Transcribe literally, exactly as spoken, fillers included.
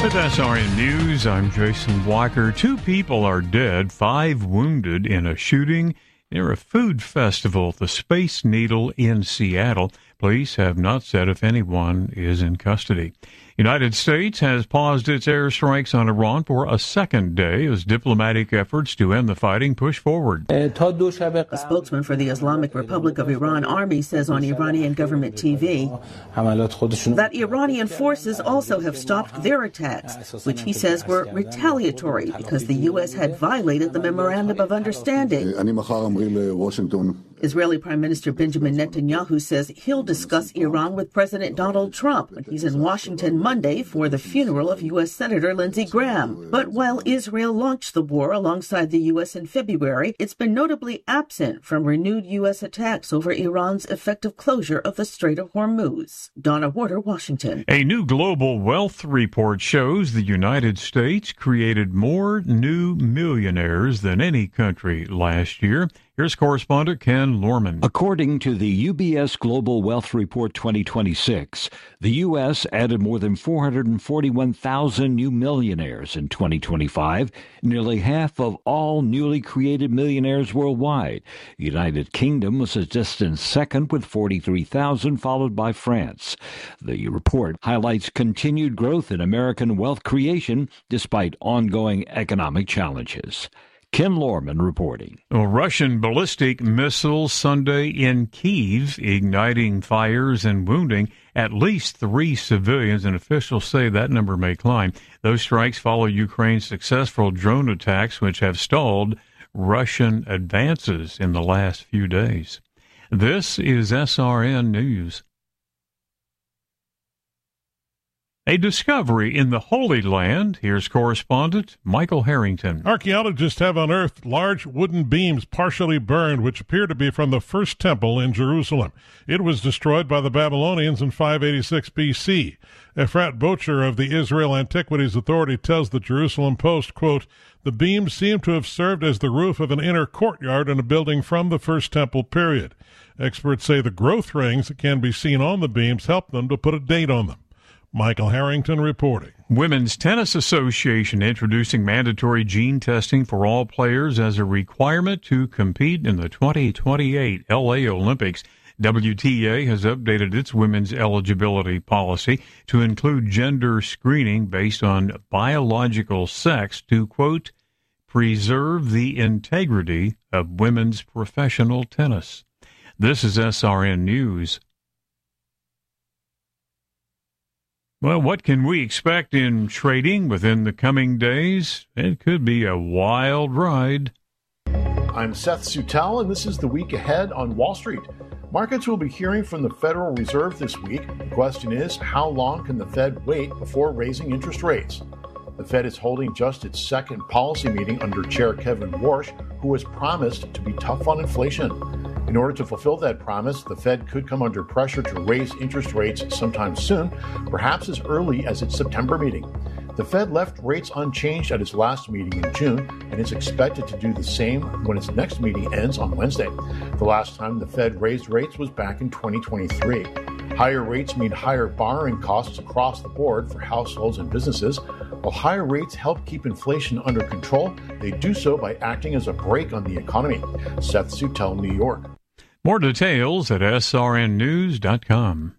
With S R N News, I'm Jason Walker. Two people are dead, five wounded in a shooting near a food festival at the Space Needle in Seattle. Police have not said if anyone is in custody. United States has paused its airstrikes on Iran for a second day as diplomatic efforts to end the fighting push forward. A spokesman for the Islamic Republic of Iran Army says on Iranian government T V that Iranian forces also have stopped their attacks, which he says were retaliatory because the U S had violated the Memorandum of Understanding. Israeli Prime Minister Benjamin Netanyahu says he'll discuss Iran with President Donald Trump when he's in Washington Monday for the funeral of U S Senator Lindsey Graham. But while Israel launched the war alongside the U S in February, it's been notably absent from renewed U S attacks over Iran's effective closure of the Strait of Hormuz. Donna Warder, Washington. A new global wealth report shows the United States created more new millionaires than any country last year. Here's correspondent Ken Lorman. According to the U B S Global Wealth Report twenty twenty-six, the U S added more than four hundred forty-one thousand new millionaires in twenty twenty-five, nearly half of all newly created millionaires worldwide. The United Kingdom was a distant second with forty-three thousand, followed by France. The report highlights continued growth in American wealth creation despite ongoing economic challenges. Ken Lorman reporting. Well, Russian ballistic missiles Sunday in Kyiv, igniting fires and wounding at least three civilians, and officials say that number may climb. Those strikes follow Ukraine's successful drone attacks, which have stalled Russian advances in the last few days. This is S R N News. A discovery in the Holy Land. Here's correspondent Michael Harrington. Archaeologists have unearthed large wooden beams partially burned, which appear to be from the first temple in Jerusalem. It was destroyed by the Babylonians in five eighty-six B C. Efrat Bocher of the Israel Antiquities Authority tells the Jerusalem Post, quote, "The beams seem to have served as the roof of an inner courtyard in a building from the first temple period. Experts say the growth rings that can be seen on the beams help them to put a date on them." Michael Harrington reporting. Women's Tennis Association introducing mandatory gene testing for all players as a requirement to compete in the twenty twenty-eight L A Olympics. W T A has updated its women's eligibility policy to include gender screening based on biological sex to, quote, preserve the integrity of women's professional tennis. This is S R N News. Well, what can we expect in trading within the coming days? It could be a wild ride. I'm Seth Sutell, and this is the week ahead on Wall Street. Markets will be hearing from the Federal Reserve this week. The question is, how long can the Fed wait before raising interest rates? The Fed is holding just its second policy meeting under Chair Kevin Warsh, who has promised to be tough on inflation. In order to fulfill that promise, the Fed could come under pressure to raise interest rates sometime soon, perhaps as early as its September meeting. The Fed left rates unchanged at its last meeting in June and is expected to do the same when its next meeting ends on Wednesday. The last time the Fed raised rates was back in twenty twenty-three. Higher rates mean higher borrowing costs across the board for households and businesses. While higher rates help keep inflation under control, they do so by acting as a brake on the economy. Seth Sutell, New York. More details at S R N news dot com.